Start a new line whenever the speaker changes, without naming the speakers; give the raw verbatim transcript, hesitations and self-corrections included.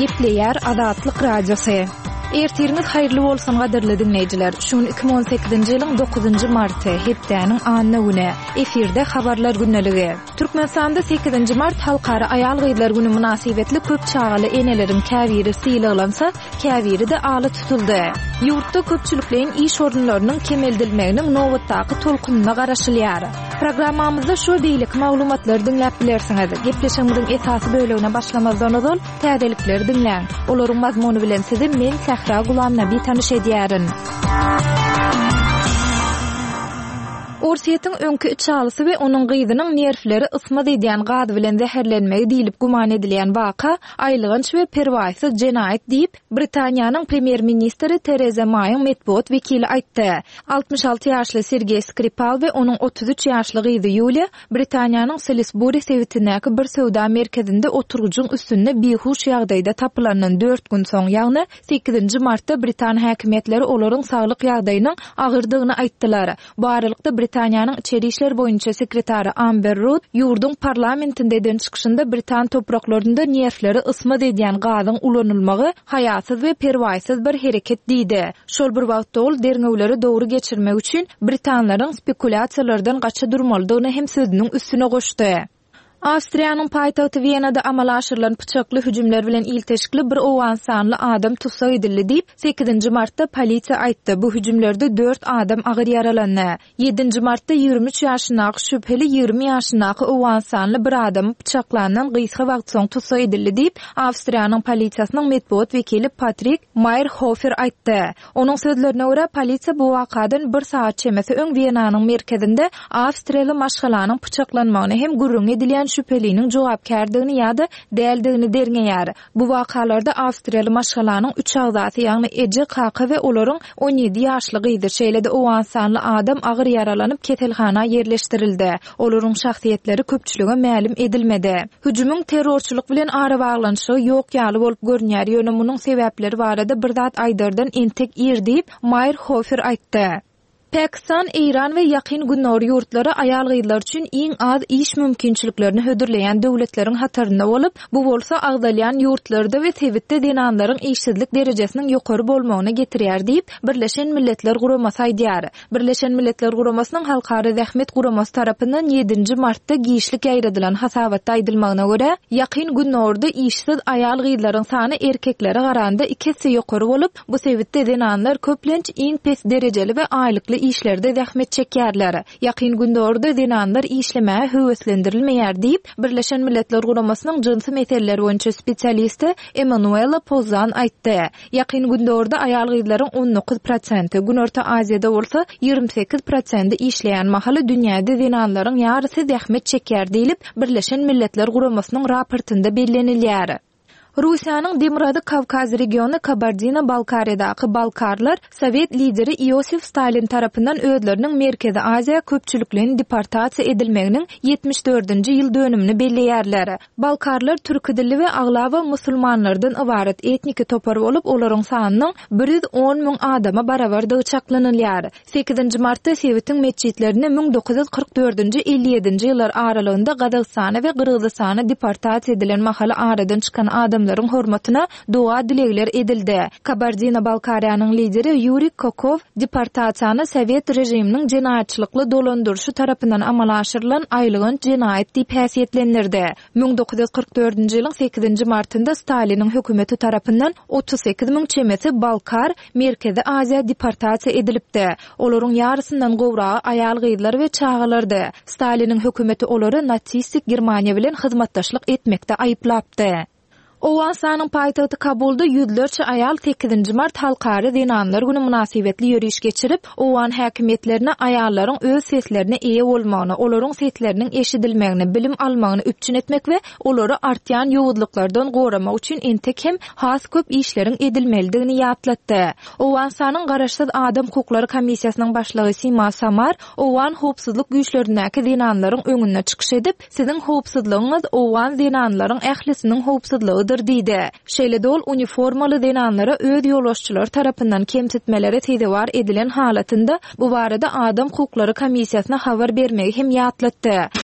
Gepleýär Adatlyk radiosu. Ertiriniz haýyrly bolsun gaderli dinleýijiler. Şun iki bin on sekizinji ýylyň dokuzynjy marty hepdäniň anyny güne. Efirde habarlar günneligi. Türkmenistanda sekizinji mart halkara aýal gyýlar güni münasibetli köp çağaly eneleriň käbiri syýlaglansa, käbiri de aly tutuldy. Ýurtda köpçüliklerin iş orunlarynyň kemeldilmeginiň nowatdaky tolkununa garaşylýar. Programmamyzda şu beýlik maglumatlary dinläp bilersiňiz. Gepleşigimiziň esasy bölegine başlamazdan öňe täzelikleri dinläň. Olaryň mazmuny bilen sizi men Sahra Gulamna bir tanış edýärin. Orsiýetiň öňkü içalysy we onuň gyzynyň nerfleri ysmaz edýän gaz bilen zäherlenmegi diýilip guman edilýän waka aýlygynç we perwaýsyz jenaýat diýip Britaniýanyň premier ministri Theresa May'yň medpuat wekili aýtdy. altmış alty ýaşly Sergey Skripal we onuň otuz üç ýaşly gyzy Yulia Britaniýanyň Salisbury sewitindäki bir sowda merkezinde oturgucun üstünde behuş ýagdaýda tapylanan dört gün soň ýagny sekizinji martda Britan häkimetleri olaryň saglyk ýagdaýynyň agyrdygyny aýtdylar. Bu aralykda Britaniýanyň içeri işler boýunça sekretary Amber Rudd ýurdun parlamentinde eden çykyşynda Britan topraklarynda nerfleri ysmaz edýän gazyň ulanylmagy haýatsız we perwaýsyz bir hereket diýdi. Şol bir wagtda ol derňewleri dogry geçirmek üçin Britanlaryň spekulasiýalardan gaça durmalydygyny hem sözüniň üstüne goşdy. Awstriýanyň paýtagty Wienada amala aşyrylan pyçakly hüjümler bilen ilteşikli bir owan sanly adam tutsak edildi diýip sekizinji martda polisiýa aýtdy. Bu hüjümlerde dört adam agyr yaralandy. yedinji martda ýigirmi üç ýaşyndaky şüpheli ýigirmi ýaşyndaky owan sanly bir adam pyçaklanan gysga wagt soň tutsak edildi diýip Awstriýanyň polisiýasynyň medpuat wekili Patrick Meyerhofer aýtdy. Onuň sözlerine görä polisiýa bu wakadan bir saat çemesi öň Wienanyň merkezinde Awstriýaly maşgalanyň pyçaklanmagyny hem gurrun edilýän şüpheliniň jogapkärdigini ýa-da däldigini derňeýär. Bu wakalarda Awstriýaly maşgalanyň üç agzaty ýagny Ece, Kaka we olaryň on ýedi ýaşly gyzy şeýlede owan sanly adam agyr yaralanyp ketelhana ýerleşdirildi. Olaryň şahsiýetleri köpçülüge ma'lum edilmedi. Hüjümüň terrorçylyk bilen ara baglanyşy ýok ýaly bolup görnýär. Ýöne munyň sebäpleri barada bir zat aýdardan entek ýer diýip Meyerhofer aýtdy. Pakistan, Iran we ýakyn günler ýurtlary aýal gyýlar üçin iň az iş mümkinçiliklerini hödürleýän döwletleriň hatarynda bolup, bu bolsa agdalýan ýurtlarda we sebitde denanlaryň işsizlik derejesiniň ýokary bolmagyna getirýär diýip Birleşen Milletler Guramasy aýdýar. Birleşen Milletler Guramasynyň halkary zähmet guramasy tarapyndan yedinji martda giýişlik ýaýradylan hasabatda aýdylmagyna görä, ýakyn günlerde işsiz aýal gyýlaryň sany erkeklere garanda iki hisse ýokary bolup, bu sebitde denanlar köplenç iň pes derejeli we aýlykly işlerde zähmet çekýärler. Ýakyn günlerde denanlar işlemäge höweslendirilmeýär diýip Birleşen Milletler Guramasynyň jinsy meseleleri boýunça spesialisti Emanuela Pozan aýtdy. Ýakyn günlerde aýal gyýlaryň on dokuz prosenti, Günorta Aziýada bolsa ýigirmi sekiz prosenti işleýän mahaly dünýäde denanlaryň ýarysy zähmet çekýär diýilip Birleşen Milletler Guramasynyň raportynda bellenilýär. Rusiýanyň Demirady Kavkaz regiony Kabardino-Balkariýadaky balkarlar Sowet lideri Iosif Stalin tarapyndan özleriniň Merkezi Aziýa köpçüliklerini deportasiýa edilmeginiň yetmiş dördünji ýyl dönümini belleýärler. Balkarlar türk dilli we aglawa musulmanlardan ibaret etniki topar bolup, olaryň sanynyň bir ýüz on miň adama barabardygy çaklanylýar. sekizinji martda Sowetiň mesjitlerine bin dokuz ýüz kırk dördünji elli ýedinji ýyllar aralygynda Gazagystana we Gyrgyzstana deportasiýa edilen mahaly aradan çykan adam adamlaryň hormatyna dua dilegler edildi. Kabardino-Balkariýanyň lideri Yuri Kokov deportasiýany Sowet rejiminiň jenaýatçylykly dolandyrşy tarapyndan amala aşyrylan aýlygyn jenaýat diýip häsiýetlendirdi. bin dokuz ýüz kırk dördünji ýylyň sekizinji martynda Staliniň hökümeti tarapyndan otuz sekiz miň çemesi balkar Merkezi Aziýa deportasiýa edilipdi. Olaryň ýarysyndan gowragy aýal gyýlar we çağalardy. Staliniň hökümeti olary natsistik Germaniýa bilen hyzmatdaşlyk etmekde aýyplapdy. Owan sanyň paýtagty Kabulda ýüzlerçe aýal sekizinji mart halkary denanlar güni münasibetli ýürüýüş geçirip, owan häkimetlerine aýallaryň öz seslerine eýe bolmagyny, olaryň sesleriniň eşidilmegini, bilim almagyny üpçün etmek we olary artýan ýowudlyklardan goramak üçin entek hem has köp işleriň edilmelidigini ýatlatdy. Owan sanyň garaşsyz adam hukuklary komissiýasynyň başlygy Sima Samar, owan howpsuzlyk güýçlerindäki denanlaryň öňüne çykyş edip, siziň howpsuzlygyňyz owan denanlaryň ählisiniň howpsuzlygy diýdi. Şeýle dol uniformaly denanlara öz ýolbaşçylar tarapyndan kemsitmelere tezewar edilen halatynda bu barada adam hukuklary komissiýasyna habar bermegi hem ýatlatdy.